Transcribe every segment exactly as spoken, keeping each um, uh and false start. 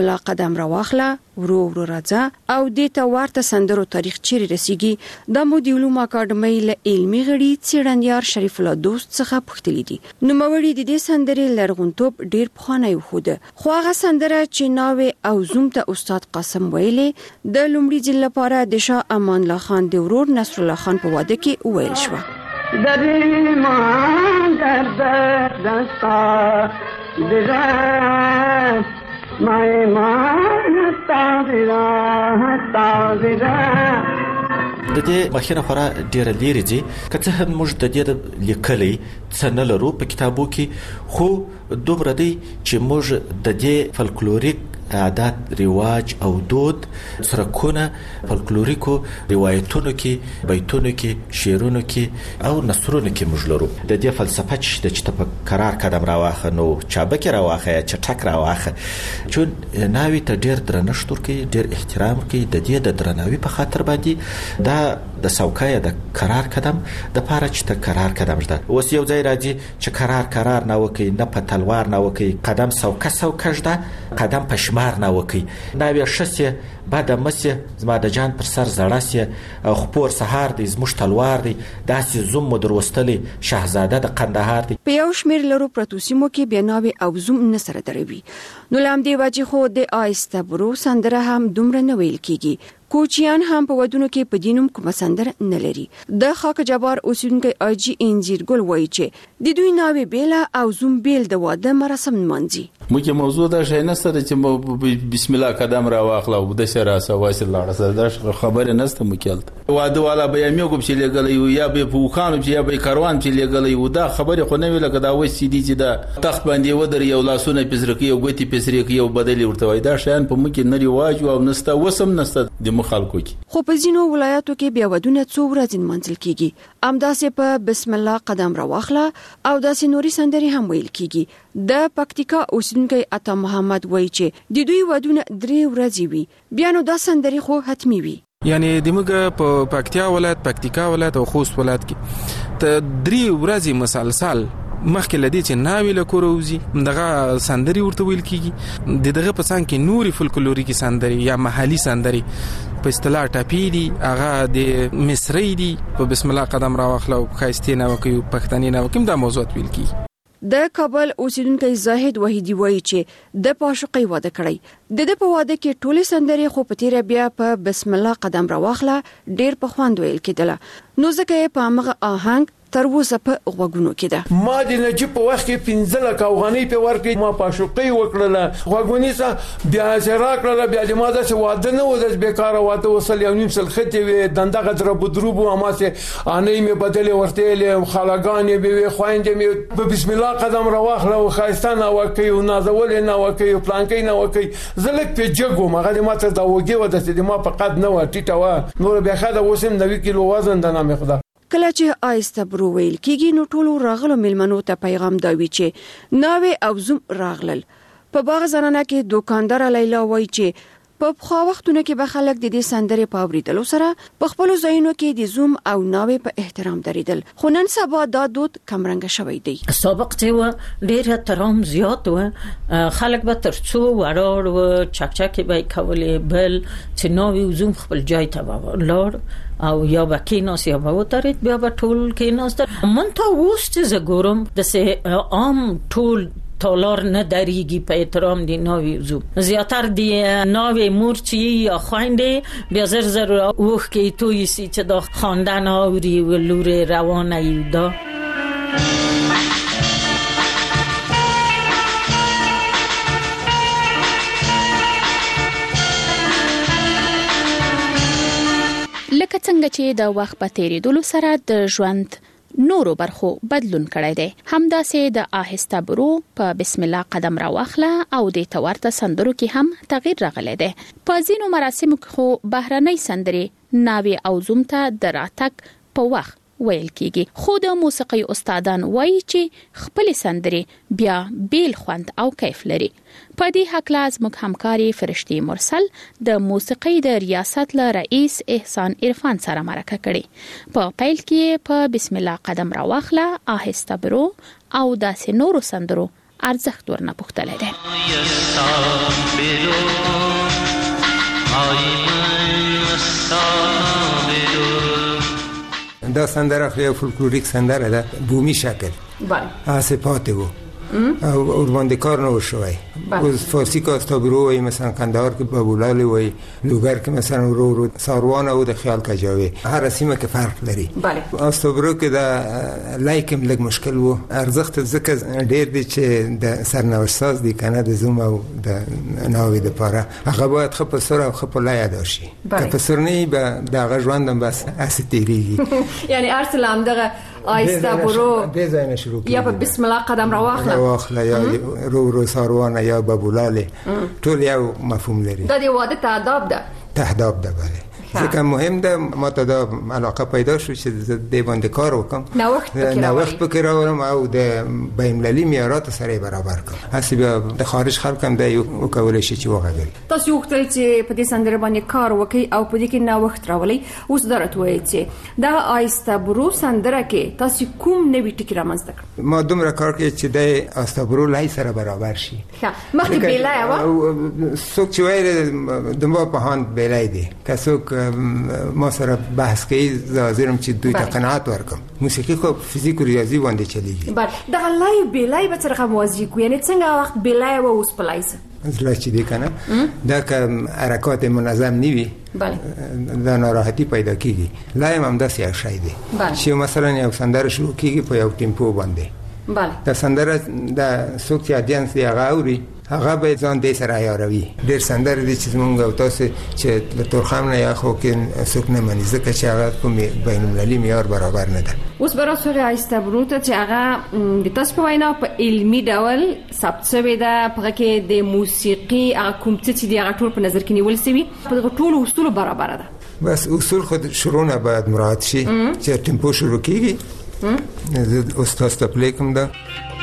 لا قدم را واخله ورو ورو راځه او د ته ورته سندرو تاریخ چیرې رسیږي د مو د علوم اکاډمۍ له علمي غړي څېړندیار شریف الله دوست څخه پوښتلي دي. نو موري د دې سندرې لرغونتوب ډیر پخوانی وخود خو هغه سندره چې ناوې او زوم ته استاد قاسم ویلې د لومړي ځل لپاره د شاه امان الله خان د ورور نصر الله خان په واده کې ویل شو. دری مان در دستا دیدن مای مان تاویرا تاویرا د دې مخینه خورا ډیره لیرې دي که څه هم موږ د دې لیکلي څه نه لرو په کتابو کې خو دومره دی چې موږ د دې فلکلوریک عادات رواج او دود سرکونه فلکلوریکو روایتونو کې بیتونو کې شعرونو کې او نثرونو کې موږ لرو. د دې فلسفه چې د چته په قرار قدم راواخه نو چابک راواخه چې ټک راواخه چون ناوی ته ډیر درنښت ورکوي ډیر احترام کوي د دې د درناوي په خاطر باندې دا د سوکای د قرار قدم د پاره چې ته قرار قدم جده اوس یو ځای راځي چې قرار قرار نه وکي نه په تلوار نه وکي قدم سوکه سوکه جده قدم پښما نه وکي ناوی شسه بعد مسه زما د جان پر سر زړاسه او خپور سهار د زموش تلوار دی داسې زوم مدروستلی شاهزاده د قندهار دی. په یو شمیر لرو پروتوسیمو کې بناوي او زوم نه سره دروي. نو لام دی واجی خو د آیسته برو سندره هم دومره نه ویل کیږي. کوچیان هم په ودونو کې په دینوم کوم سندره نه لري. د خاک جبار اوسیدونکو اجي انجیر ګل وایي چې د دوی ناوي بیل او زوم بیل د واده مراسم منځي. موږ موضوع دا شي نه سره چې بسم الله قدم را واخلا او د شرا سواس الله سره دا خبره نسته مکلت واده والا به یې کوم چې لګلې یا به پوخانو چې یا به کاروان چې لګلې و دا خبره خو نه ویل کدا و سي دي چې دا تخت باندې ودر یو لاسونه پزرکی او غوتی پزرکی او بدلی ورته وای دا شان په موږ نه ریواج او نسته وسم نسته د مخالکو کې. خو په ځینو ولایاتو کې بیا ودونه څو ورځې منځل کیږي. امداسه په بسم الله قدم را واخلا او داسې نوري سندري هم ویل کیږي. د پکتیکا اوسیدونکو عطا محمد وایي چې د دوی ودونه درې ورځې وي. بیا نو دا سندري خو حتمی وي. یعنی دموږ په پکتیا ولایت پکتیکا ولایت او خوست ولایت کې ته درې ورځې مسلسل مخکې لدی چې ناوی له کوروزی دغه سندري ورته ویل کیږي. د دغه په څنګه کې نوري فولکلوریکي سندري یا محلي سندري په اصطلاح ټاپی دي هغه د مصری دي په بسم الله قدم را واخلو خاستینه وکي پښتني نه وکم دا موضوع ویل کیږي. د کابل اوسیدونکو زاهد وحیدی وایي چې د پاشقي واده کړی. د د په واده کې ټولې سندري خو په تیر بیا په بسم الله قدم را واخله ډیر په خوند ویل کېدله. نو ځکه په هغه آهنګ تر اوسه په غوګونو کې ده. ما د نجیب په وخت کې پنځله کاوغانی په ورکې ما پاشوقي وکړله غوګونی سه بیا زرا کړله بیا د ما داسې واده نه و د بیکاره واده وصل یو نیم سل خطې وي دندغه در بدروبو اما سه انې مې بدلې ورتهلې خالاګانې به وي خويندې مې په بسم الله قدم را واخله او خاستانه وکي او نازول نه وکي او پلانکې نه وکي زلک په جګو مغه ما ته دا وګي و د ما په قد نه و ټیټه و نور بیا خاله وسم نوي کیلو وزن د نامه خدا. کله چې آیسته برو ویل کېږي نو ټولو راغلو ملمنو ته پیغام داوي چې ناوې او زوم راغلل. په باغ زنانه کې دوکاندار لیلا وایي چې په خو وختونو کې به خلک د دې سندرې په اوریدلو سره په خپل ځایونو کې د زوم او ناوې په احترام دریدل. خو نن سبا دا دود کمرنګ شوی دی. سابق چې و ډېر احترام زیات و خلک به ترڅو وړاړ و چک چک به کولې بل چې ناوې او زوم خپل ځای ته ولر او یا به کیناس یا به وترید بیا به ټول کیناس من تا وست ز ګورم د سه عام ټول تالار نه دریږي په احترام دی ناوی زوم زیاتر دی ناوی مورچی یا خويندې بیا زر زر اوخ کې توي سي چې دا خاندان اوري ولور روانه یودا. لکه څنګه چې د وخت په تیریدلو سره د ژوند نورو برخو بدلون کړی دی همداسې د آهسته برو په بسم الله قدم را واخله او د تورته سندرو کې هم تغییر راغلی دی. په ځینو مراسمو کې خو بهرنۍ سندرې ناوی او زوم ته د راتګ په وخت ویل کیږي. خو د موسیقي استادان وایي چې خپل سندرې بیا بیل خوند او کیف لري. په دې حق لاز موږ همکاري فرشتي مرسل د موسیقي د ریاست له رئیس احسان عرفان سره مرکه کړي. په پیل کې په بسم الله قدم را واخله آهسته برو او داسې نورو سندرو ارزښت ورنه پوښتلی دی. دا سندره خو یو فولکلوریک سندره ده، بومی شکل بله هسه پاتې و او اور باندې کار نه وشوي. اوس فارسی که استابرو وای، مثلا کندهار که بابولال وای، لوګر که مثلا رو رو ساروان او د خیال کجاوي، هر سیمه که فرق لري. بله استابرو که دا لایکم لګ مشکل وو، ارزښت ځکه ډېر دی چې د سرنوشت ساز دی کنه د زوم او د ناوې د پاره هغه باید خپ سره او خپ لای ادا شي. که په سرنی به دغه ژوندم بس اسیتیریږي. یعنی ارسلام دغه آیسته برو بزاینه شروع یا په بسم الله قدم را واخله واخله یا رو رو ساروانه یا بابولاله، ټول یو مفهوم لري. دا د واده تعداب ده تهداب ده. بله ځکه مهم ده ما ته دا علاقه پیدا شو چې د باندې کار وکم، نوښت پکې نوښت پکې راولم او د بین‌المللي معیارات سره برابر کړم. هسې بیا د خارج خلک هم دا یو وکولای شي چې وغږوي. تاسو وختل چې په دې سندره باندې کار وکړي او په دې کې نوښت راولي. اوس درته وایي چې دا آیسته برو سندره کې تاسو کوم نوې ټکی رامنځته کړ؟ ما دومره کار کړی چې د آیسته برو لای سره برابر شي. ښه مخکې بیلای و څوک چې وایي د ما په هاند بیلای دی، که څوک ما سره بحث کوي زازرم چې دوی ته قناعت ورکم. موسیقي خو فزیک او ریاضي باندې چلیږي. بله دا لای بیلای به سره موازی کو، یعنی څنګه وخت بیلای و اوس پلایسه زړه چې دی کنه دا که حرکات منظم نیوي بله دا ناراحتي پیدا کیږي. لایم هم داسې یو شی دی چې مثلا یو سندره شروع کیږي په یو ټیمپو باندې. بله دا سندره د څوک چې اډینس دی هغه اوري، هغه به ځان دې سره عیاروي. ډېر سندره دي چې موږ او تاسو چې له تورخم نه یا خو کې څوک نه مني ځکه چې هغه کوم بین‌المللي معیار برابر نه ده. اوس به راځو آیسته برو ته چې هغه د تاسو په وینا په علمي ډول ثبت شوی ده، په کې د موسیقي هغه کوم څه چې دی هغه ټول په نظر کې نیول شوی، په ټول اصول برابر ده. بس اصول خود شروع نه باید مراعات شي چې ټیمپو شروع کیږي. زه اوس تاسو ته پلی کوم ده.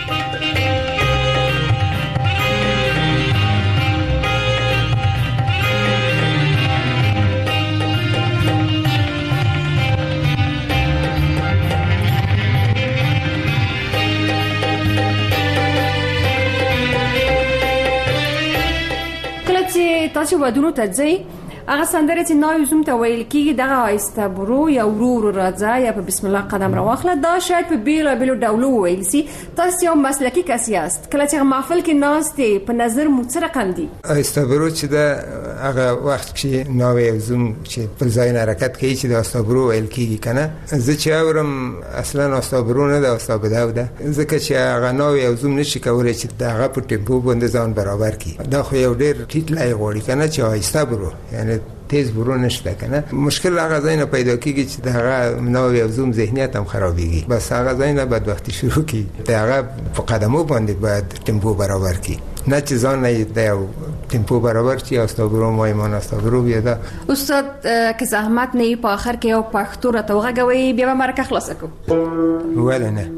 تاسو ودونو ته ځئ هغه سندره چې نو زوم ته ویل کیږي دغه آیسته برو یا ورو راځه یا په بسم الله قدم را واخله. دا شاید په بیل بیل ډولو ویل سي. تاسو یو مسلکی کس یاست، کله چې محفل کې ناشته په نظر مو څه رقم دي؟ آیسته برو چې دا هغه وخت چې نو زوم چې په ځای حرکت کوي چې د آیسته برو ویل کیږي کنه. زه چې اورم اصلا آیسته برو نه ده، آیسته بدو ده، ځکه چې هغه نو زوم نشي کولای چې دغه په ټیمپو باندې ځان برابر کړي. دا خو یو ډېر ټیټ لای غوړي کنه چې آیسته برو یعنی تیز برو نشته کنه. مشکل هغه ځای نه پیدا کیږي چې دغه نو یو زوم ذهنیت هم خرابېږي. بس هغه ځای نه بعد وخت شروع کی دغه په قدمو باندې باید ټیمپو برابر کی، نه چې ځان نه د ټیمپو برابر چې استابرو ما ایمان استابرو بیا دا. استاد که زحمت نه په اخر کې یو پښتو را توغږوي بیا به مرکه خلاص کو ولا نه.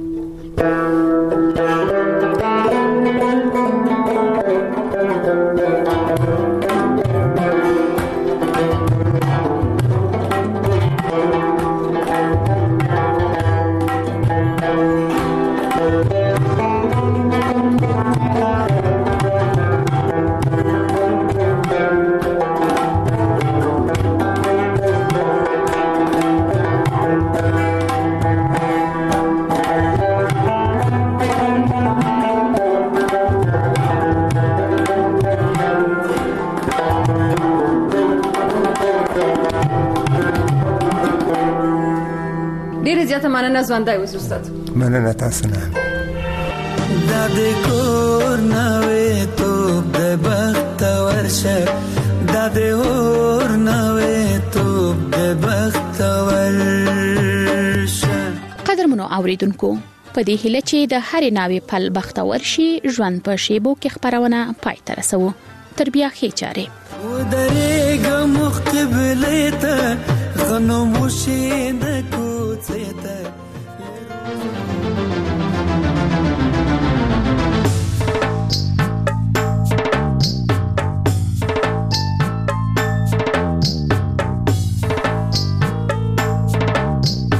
ډیره زیاته مننه ژوندۍ اوس استاد. مننه تاسو نه. دا د کور نوې توپ د بخت ورشه، دا د اور نوې توپ د بخت ورشه. قدرمنو اوریدونکو په دې هله چې د هرې ناوې پل بخت ورشي ژوند په شیبو کې خبرونه پای ته رسو. تر بیا ښې چارې و درېږه مقبلې ته خاموشي د کوڅې ته.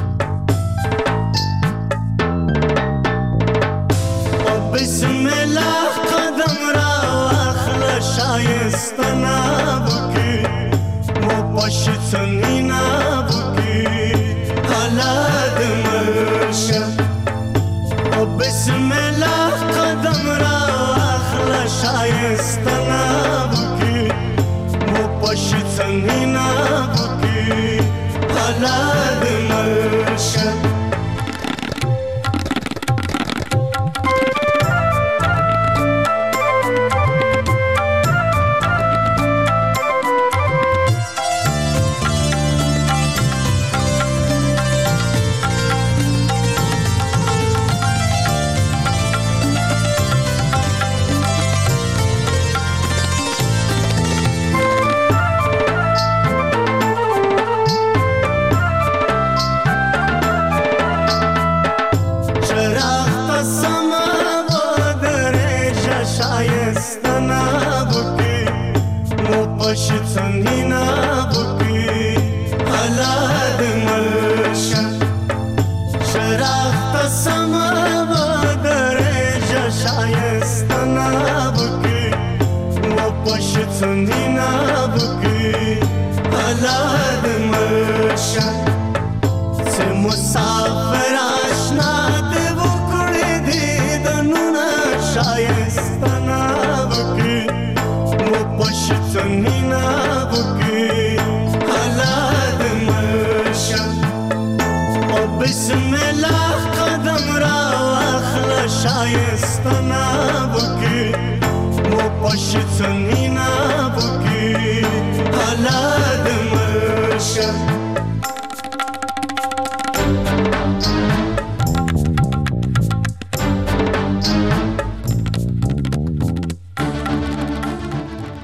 بسم الله پشتنینا بکی حالات مرشا او بسم الله قدم را اخلا شایستنا بکی مو پشتنینا بکی حالات مرشا پشتنینا بکی حالات مرشا شراخت سما بدرجا شایستنا بکی و پشتنینا بکی حالات مرشا سے مسافر آشنا دے وکڑی دیدنونا شایستنا بکی پشتنینا بکی حالات مرشا او بسم الله قدم را اخلا شایستنا بکی مو پشتنینا بکی حالات مرشا